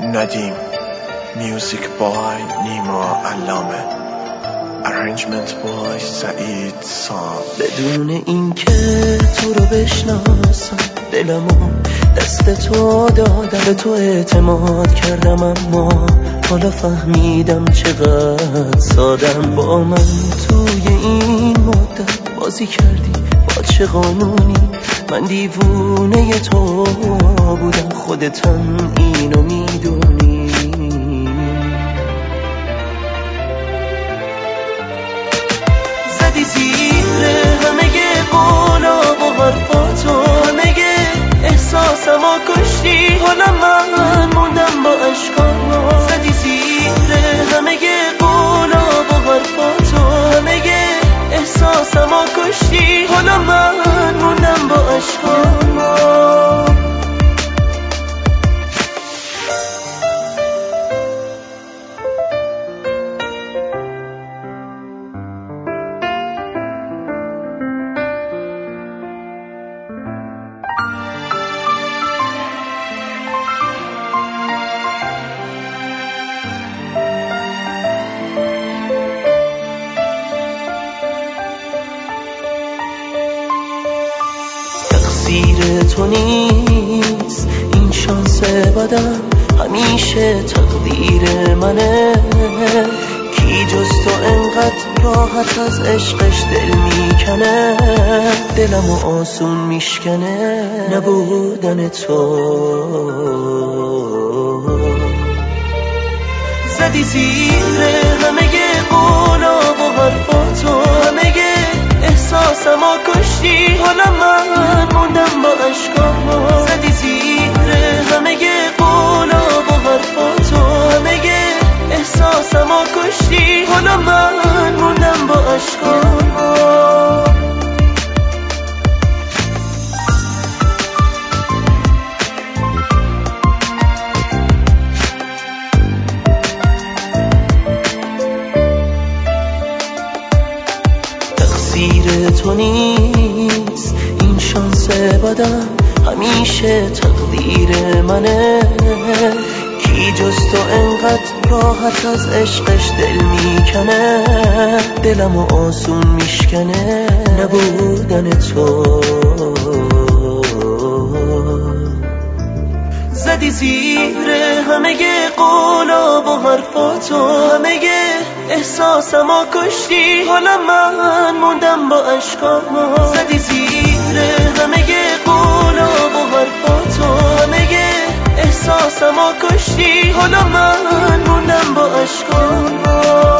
ندیم. میوزیک بای نیما علامه، ارنجمنت بای سعید سام. بدون اینکه تو رو بشناسم دلمو دست تو دادم، به تو اعتماد کردم، اما حالا فهمیدم چقدر سادم. با من توی این مدت بازی کردی، با چه قانونی؟ من دیوونه تو بودم، خودتم اینو میدونی. زدی زیر همه قولا و حرفاتو، همه احساسمو کشتی، حالا من موندم با عشقام. زدی زیر همه قولا و حرفاتو، همه احساسمو کشتی، حالا من موندم با عشقام. تقصیر تو نیست این شانس بدم، همیشه تقدیر منه. کی جز تو انقدر راحت از عشقش دل میکنه؟ دلمو آسون میشکنه نبودن تو. زدی زیر همه قولا و حرفاتو، همه احساسمو کشتی، حالا من موندم با عشقام. زدی زیر همه قولا و حرفاتو، همه احساسمو کشتی، حالا من موندم با عشقام. تقصیر تو نیست این شانس بدم، همیشه تقدیر منه. کی جز تو انقدر راحت از عشقش دل میکنه؟ دلمو آسون میشکنه نبودن تو. زدی زیر همه قولا و حرفاتو، همه احساسمو کشتی، حالا من موندم با عشقام. زدی زیر همه قولا و حرفاتو، همه احساسمو کشتی، حالا من موندم با عشقام.